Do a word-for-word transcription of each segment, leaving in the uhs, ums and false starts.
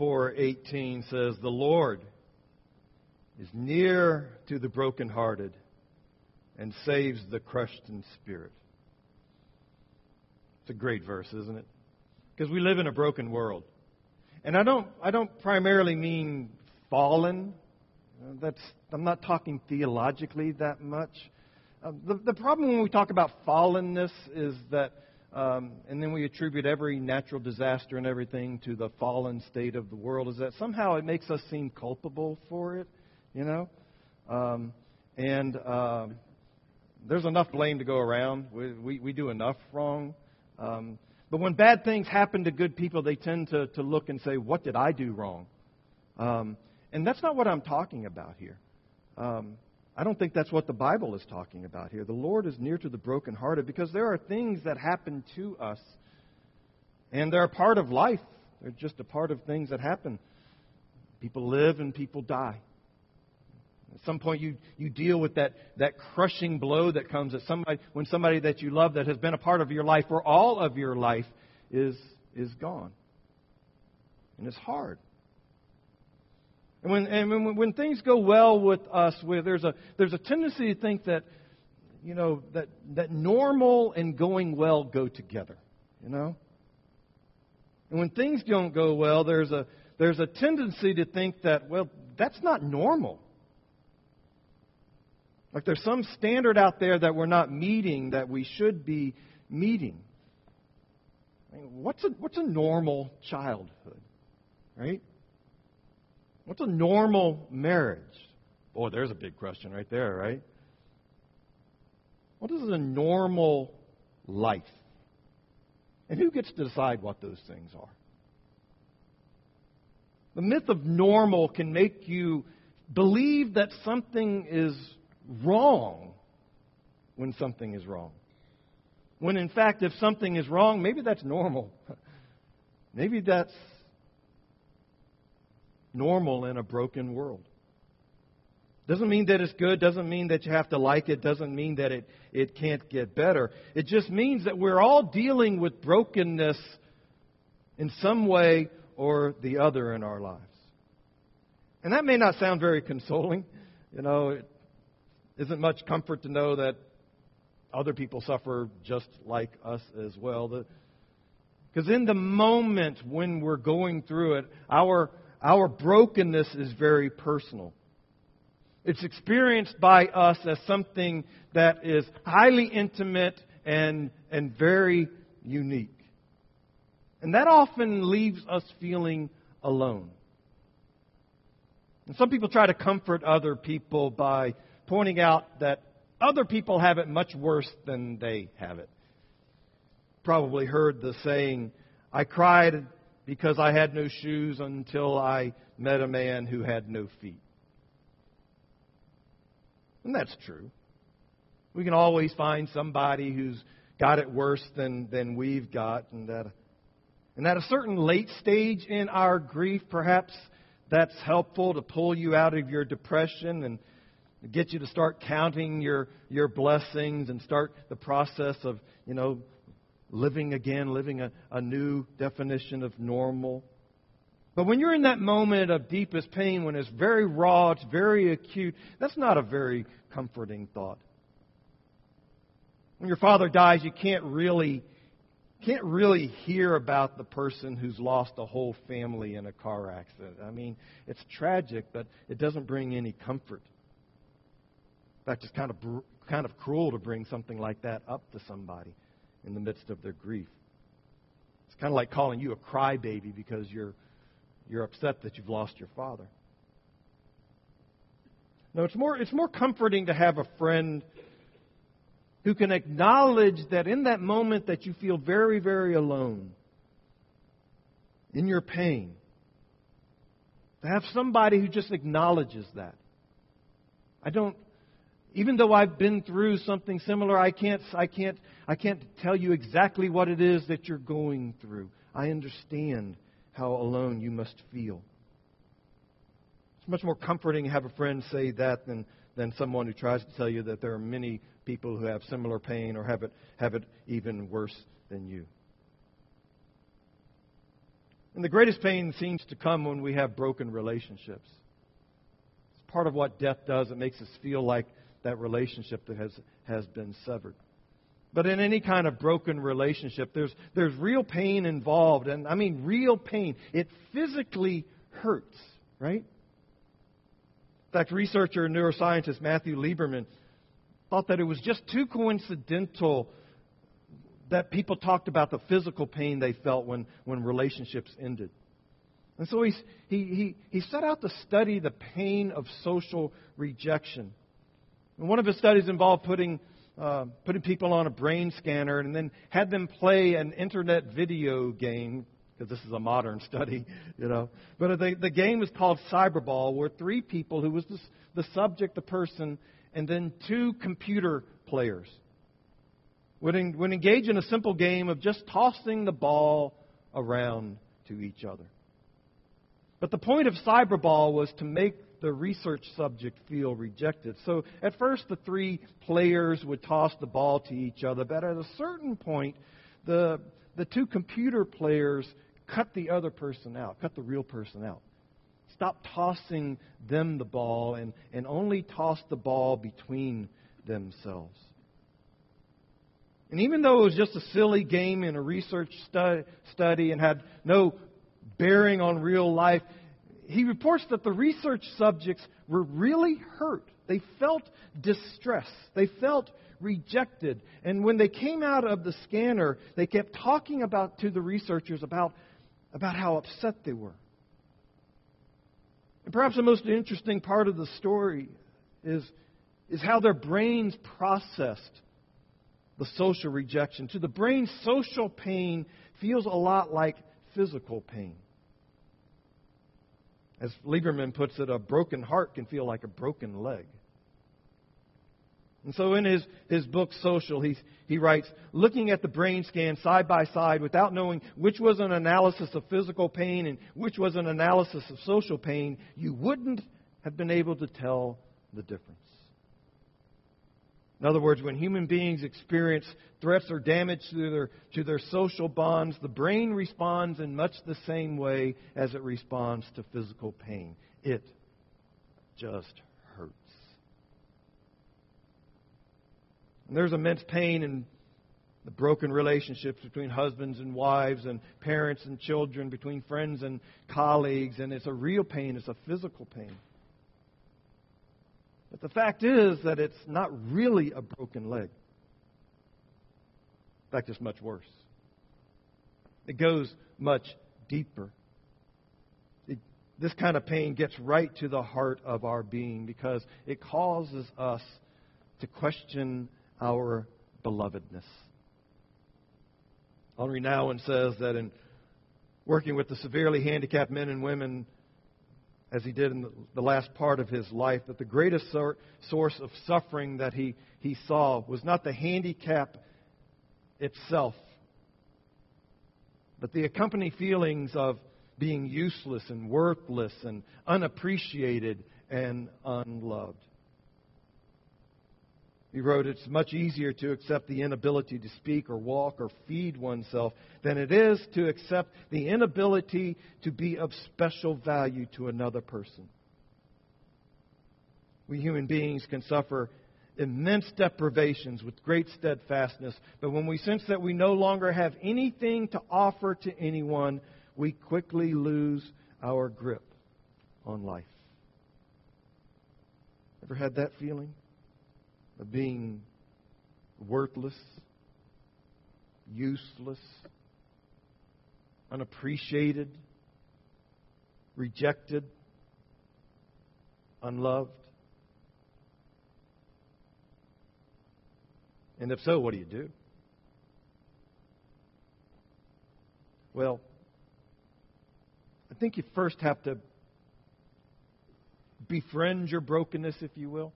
four eighteen says, "The Lord is near to the brokenhearted and saves the crushed in spirit." It's a great verse, isn't it? Because we live in a broken world. And I don't I don't primarily mean fallen. Uh, That's I'm not talking theologically that much. Uh, the, the problem when we talk about fallenness is that, um, and then we attribute every natural disaster and everything to the fallen state of the world, is that somehow it makes us seem culpable for it, you know? Um, and um, there's enough blame to go around. We, we, we do enough wrong. Um, but when bad things happen to good people, they tend to, to look and say, what did I do wrong? Um, and that's not what I'm talking about here. Um, I don't think that's what the Bible is talking about here. The Lord is near to the brokenhearted because there are things that happen to us, and they're a part of life. They're just a part of things that happen. People live and people die. At some point, you, you deal with that, that crushing blow that comes at somebody when somebody that you love that has been a part of your life for all of your life is is gone. And it's hard. And when and when, when things go well with us, where there's a there's a tendency to think that, you know, that that normal and going well go together, you know. And when things don't go well, there's a there's a tendency to think that, well, that's not normal. Like there's some standard out there that we're not meeting that we should be meeting. I mean, what's a what's a normal childhood, right? What's a normal marriage? Boy, there's a big question right there, right? What is a normal life? And who gets to decide what those things are? The myth of normal can make you believe that something is wrong when something is wrong. When in fact, if something is wrong, maybe that's normal. Maybe that's normal in a broken world. Doesn't mean that it's good. Doesn't mean that you have to like it. Doesn't mean that it, it can't get better. It just means that we're all dealing with brokenness in some way or the other in our lives. And that may not sound very consoling. You know, it isn't much comfort to know that other people suffer just like us as well. Because in the moment when we're going through it, our our brokenness is very personal. It's experienced by us as something that is highly intimate and and very unique. And that often leaves us feeling alone. And some people try to comfort other people by pointing out that other people have it much worse than they have it. Probably heard the saying, I cried because I had no shoes until I met a man who had no feet. And that's true. We can always find somebody who's got it worse than, than we've got. And that, and at a certain late stage in our grief, perhaps that's helpful to pull you out of your depression and get you to start counting your, your blessings and start the process of, you know, living again, living a, a new definition of normal. But when you're in that moment of deepest pain, when it's very raw, it's very acute, that's not a very comforting thought. When your father dies, you can't really can't really hear about the person who's lost a whole family in a car accident. I mean, it's tragic, but it doesn't bring any comfort. In fact, it's kind of kind of cruel to bring something like that up to somebody in the midst of their grief. It's kind of like calling you a crybaby because you're you're upset that you've lost your father. No, it's more it's more comforting to have a friend who can acknowledge that in that moment that you feel very, very alone, in your pain, to have somebody who just acknowledges that. I don't, even though I've been through something similar, I can't, I can't, I can't tell you exactly what it is that you're going through. I understand how alone you must feel. It's much more comforting to have a friend say that than, than someone who tries to tell you that there are many people who have similar pain or have it have it even worse than you. And the greatest pain seems to come when we have broken relationships. It's part of what death does. It makes us feel like that relationship that has, has been severed. But in any kind of broken relationship, there's, there's real pain involved. And I mean real pain. It physically hurts, right? In fact, researcher and neuroscientist Matthew Lieberman thought that it was just too coincidental that people talked about the physical pain they felt when, when relationships ended. And so he, he, he, he set out to study the pain of social rejection. And one of his studies involved putting, uh, putting people on a brain scanner and then had them play an internet video game, because this is a modern study, you know. But the, the game was called Cyberball, where three people, who was the, the subject, the person, and then two computer players would, en, would engage in a simple game of just tossing the ball around to each other. But the point of Cyberball was to make the research subject feel rejected. So at first the three players would toss the ball to each other, but at a certain point the the two computer players cut the other person out, cut the real person out. Stopped tossing them the ball and, and only tossed the ball between themselves. And even though it was just a silly game in a research stu- study and had no bearing on real life, he reports that the research subjects were really hurt. They felt distress. They felt rejected. And when they came out of the scanner, they kept talking about to the researchers about, about how upset they were. And perhaps the most interesting part of the story is, is how their brains processed the social rejection. To the brain, social pain feels a lot like physical pain. As Lieberman puts it, a broken heart can feel like a broken leg. And so in his, his book, Social, he, he writes, looking at the brain scan side by side without knowing which was an analysis of physical pain and which was an analysis of social pain, you wouldn't have been able to tell the difference. In other words, when human beings experience threats or damage to their, to their social bonds, the brain responds in much the same way as it responds to physical pain. It just hurts. And there's immense pain in the broken relationships between husbands and wives and parents and children, between friends and colleagues, and it's a real pain, it's a physical pain. But the fact is that it's not really a broken leg. In fact, it's much worse. It goes much deeper. It, this kind of pain gets right to the heart of our being because it causes us to question our belovedness. Henri Nouwen says that in working with the severely handicapped men and women, as he did in the, the last part of his life, that the greatest sor- source of suffering that he, he saw was not the handicap itself, but the accompanying feelings of being useless and worthless and unappreciated and unloved. He wrote, it's much easier to accept the inability to speak or walk or feed oneself than it is to accept the inability to be of special value to another person. We human beings can suffer immense deprivations with great steadfastness, but when we sense that we no longer have anything to offer to anyone, we quickly lose our grip on life. Ever had that feeling? Of being worthless, useless, unappreciated, rejected, unloved? And if so, what do you do? Well, I think you first have to befriend your brokenness, if you will.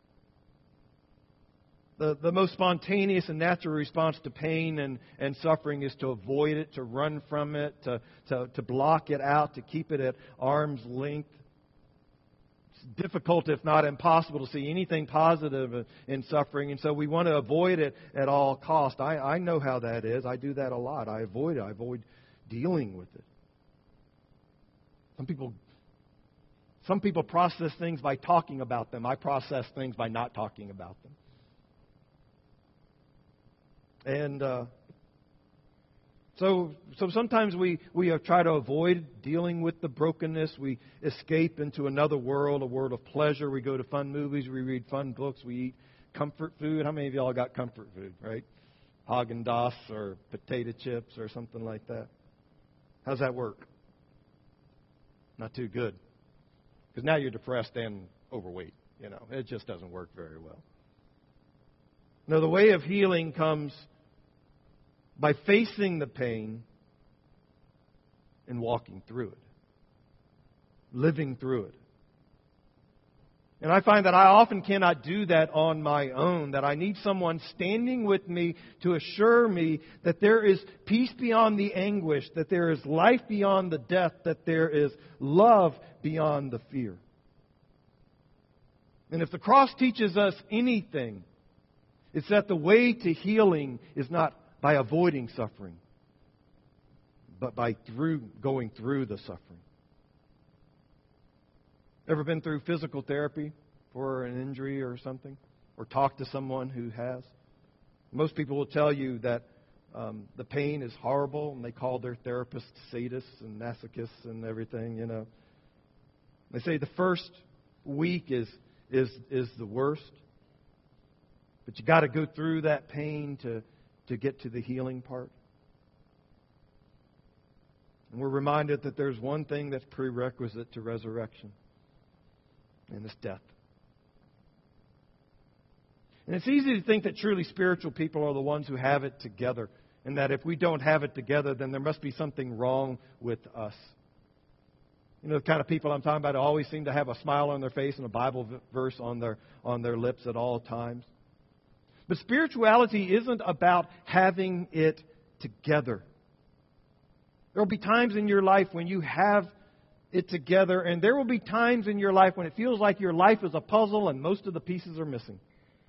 The, the most spontaneous and natural response to pain and, and suffering is to avoid it, to run from it, to, to, to block it out, to keep it at arm's length. It's difficult, if not impossible, to see anything positive in suffering, and so we want to avoid it at all cost. I, I know how that is. I do that a lot. I avoid it. I avoid dealing with it. Some people, some people process things by talking about them. I process things by not talking about them. And uh, so, so sometimes we we try to avoid dealing with the brokenness. We escape into another world, a world of pleasure. We go to fun movies. We read fun books. We eat comfort food. How many of y'all got comfort food, right? Haagen-Dazs or potato chips or something like that. How's that work? Not too good. Because now you're depressed and overweight. You know, it just doesn't work very well. No, the way of healing comes by facing the pain and walking through it. Living through it. And I find that I often cannot do that on my own, that I need someone standing with me to assure me that there is peace beyond the anguish, that there is life beyond the death, that there is love beyond the fear. And if the cross teaches us anything, it's that the way to healing is not by avoiding suffering, but by through going through the suffering. Ever been through physical therapy for an injury or something? Or talked to someone who has? Most people will tell you that um, the pain is horrible, and they call their therapists sadists and masochists and everything, you know. They say the first week is is is the worst. But you got to go through that pain to, to get to the healing part. And we're reminded that there's one thing that's prerequisite to resurrection. And it's death. And it's easy to think that truly spiritual people are the ones who have it together. And that if we don't have it together, then there must be something wrong with us. You know, the kind of people I'm talking about always seem to have a smile on their face and a Bible verse on their on their lips at all times. But spirituality isn't about having it together. There will be times in your life when you have it together, and there will be times in your life when it feels like your life is a puzzle and most of the pieces are missing.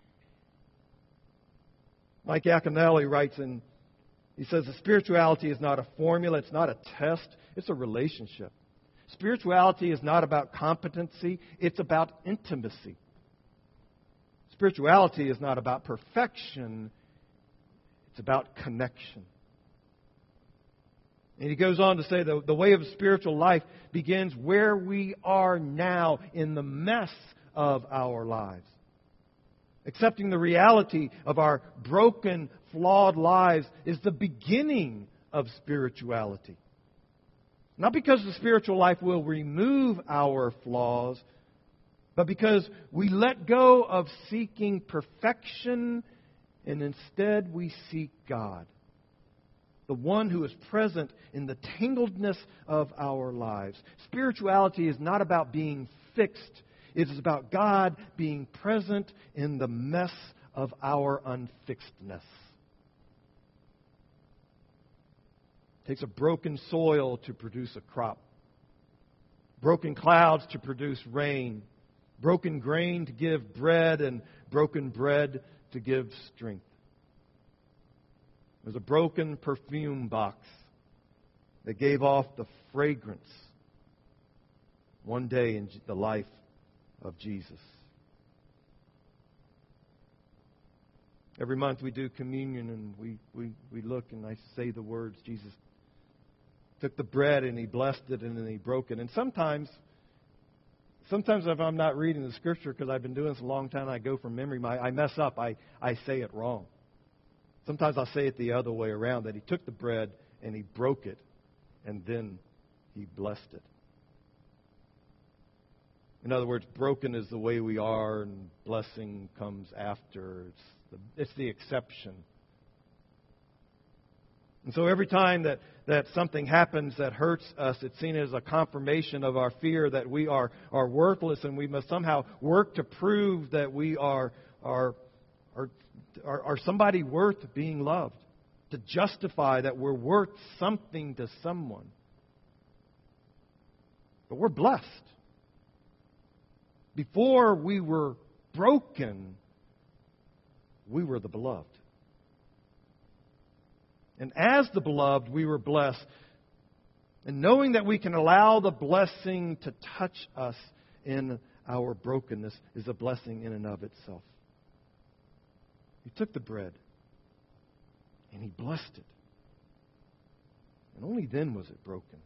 Mike Yaconelli writes, and he says that spirituality is not a formula, it's not a test, it's a relationship. Spirituality is not about competency, it's about intimacy. Spirituality is not about perfection, it's about connection. And he goes on to say the, the way of spiritual life begins where we are now in the mess of our lives. Accepting the reality of our broken, flawed lives is the beginning of spirituality. Not because the spiritual life will remove our flaws, but because we let go of seeking perfection and instead we seek God. The one who is present in the tangledness of our lives. Spirituality is not about being fixed. It is about God being present in the mess of our unfixedness. It takes a broken soil to produce a crop. Broken clouds to produce rain. Broken grain to give bread, and broken bread to give strength. There's a broken perfume box that gave off the fragrance one day in the life of Jesus. Every month we do communion, and we, we, we look and I say the words, Jesus took the bread and He blessed it and then He broke it. And sometimes, sometimes if I'm not reading the Scripture because I've been doing this a long time, I go from memory, my, I mess up, I, I say it wrong. Sometimes I'll say it the other way around, that He took the bread and He broke it and then He blessed it. In other words, broken is the way we are and blessing comes after. It's the, it's the exception. And so every time that, that something happens that hurts us, it's seen as a confirmation of our fear that we are, are worthless, and we must somehow work to prove that we are, are, are, are, are somebody worth being loved, to justify that we're worth something to someone. But we're blessed. Before we were broken, we were the beloved. And as the beloved, we were blessed. And knowing that we can allow the blessing to touch us in our brokenness is a blessing in and of itself. He took the bread and He blessed it. And only then was it broken.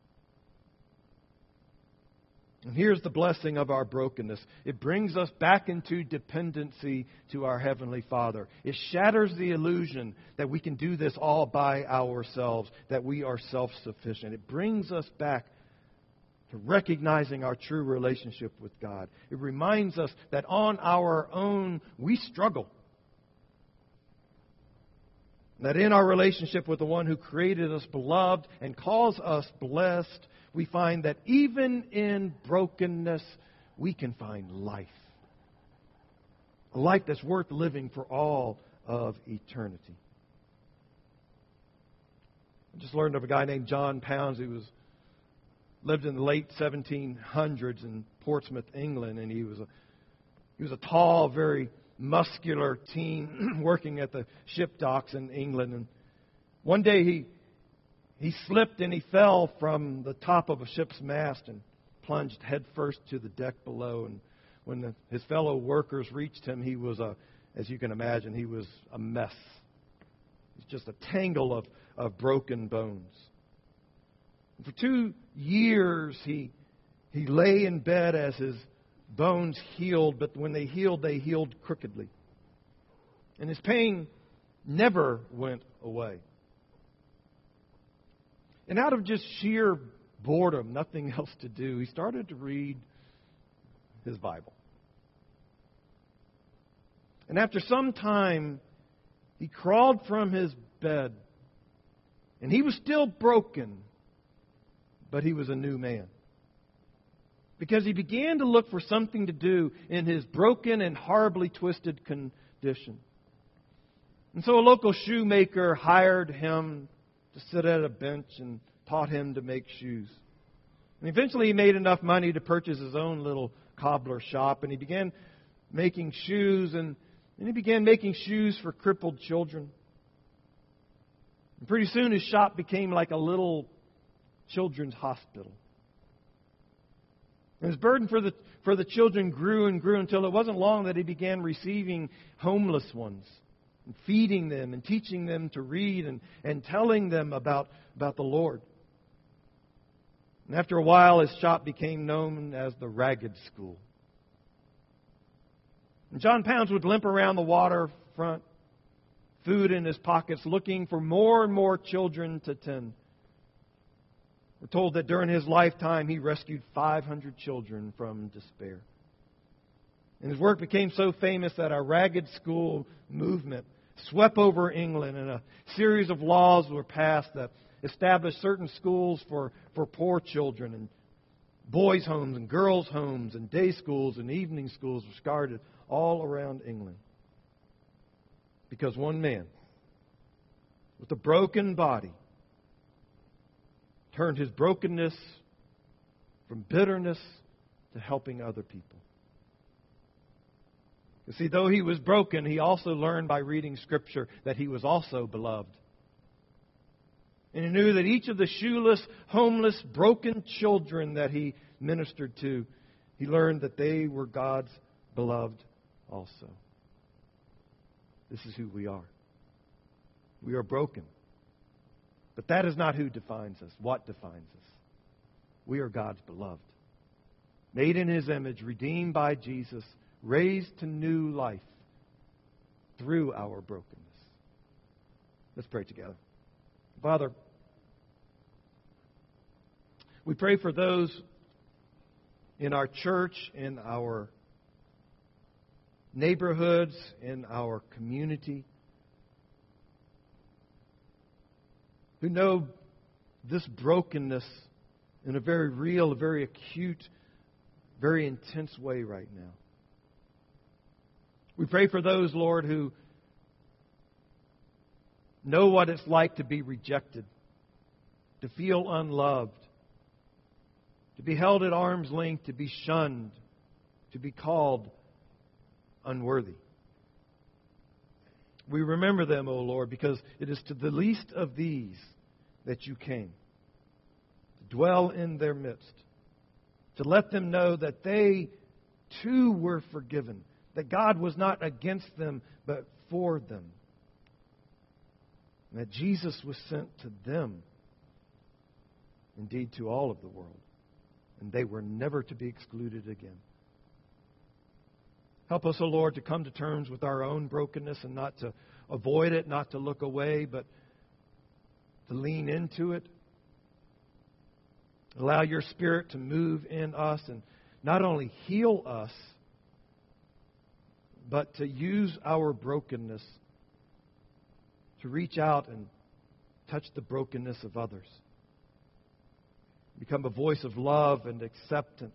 And here's the blessing of our brokenness. It brings us back into dependency to our Heavenly Father. It shatters the illusion that we can do this all by ourselves, that we are self-sufficient. It brings us back to recognizing our true relationship with God. It reminds us that on our own we struggle. That in our relationship with the one who created us beloved and calls us blessed, we find that even in brokenness, we can find life. A life that's worth living for all of eternity. I just learned of a guy named John Pounds who was lived in the late seventeen hundreds in Portsmouth, England, and he was a he was a tall, very muscular teen working at the ship docks in England. And one day he he slipped and he fell from the top of a ship's mast and plunged headfirst to the deck below. And when the, his fellow workers reached him, he was a, as you can imagine, he was a mess. He's just a tangle of, of broken bones. And for two years he he lay in bed as his bones healed, but when they healed, they healed crookedly. And his pain never went away. And out of just sheer boredom, nothing else to do, he started to read his Bible. And after some time, he crawled from his bed. And he was still broken, but he was a new man. Because he began to look for something to do in his broken and horribly twisted condition. And so a local shoemaker hired him to sit at a bench and taught him to make shoes. And eventually he made enough money to purchase his own little cobbler shop. And he began making shoes. And, and he began making shoes for crippled children. And pretty soon his shop became like a little children's hospital. And his burden for the, for the children grew and grew until it wasn't long that he began receiving homeless ones. And feeding them and teaching them to read and, and telling them about, about the Lord. And after a while, his shop became known as the Ragged School. And John Pounds would limp around the waterfront, food in his pockets, looking for more and more children to tend. We're told that during his lifetime, he rescued five hundred children from despair. And his work became so famous that a Ragged School movement swept over England, and a series of laws were passed that established certain schools for, for poor children, and boys' homes and girls' homes and day schools and evening schools were started all around England. Because one man with a broken body turned his brokenness from bitterness to helping other people. You see, though he was broken, he also learned by reading Scripture that he was also beloved. And he knew that each of the shoeless, homeless, broken children that he ministered to, he learned that they were God's beloved also. This is who we are. We are broken. But that is not who defines us. What defines us? We are God's beloved. Made in His image, redeemed by Jesus, raised to new life through our brokenness. Let's pray together. Father, we pray for those in our church, in our neighborhoods, in our community, who know this brokenness in a very real, very acute, very intense way right now. We pray for those, Lord, who know what it's like to be rejected, to feel unloved, to be held at arm's length, to be shunned, to be called unworthy. We remember them, O Lord, because it is to the least of these that you came, dwell in their midst, to let them know that they too were forgiven, that God was not against them, but for them, and that Jesus was sent to them, indeed to all of the world, and they were never to be excluded again. Help us, O Lord, to come to terms with our own brokenness and not to avoid it, not to look away, but to lean into it. Allow your Spirit to move in us and not only heal us, but to use our brokenness to reach out and touch the brokenness of others. Become a voice of love and acceptance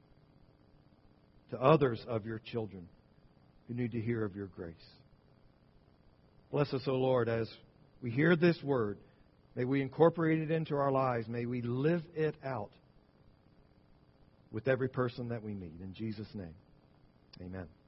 to others of your children who need to hear of your grace. Bless us, O Lord, as we hear this word. May we incorporate it into our lives. May we live it out with every person that we meet. In Jesus' name, amen.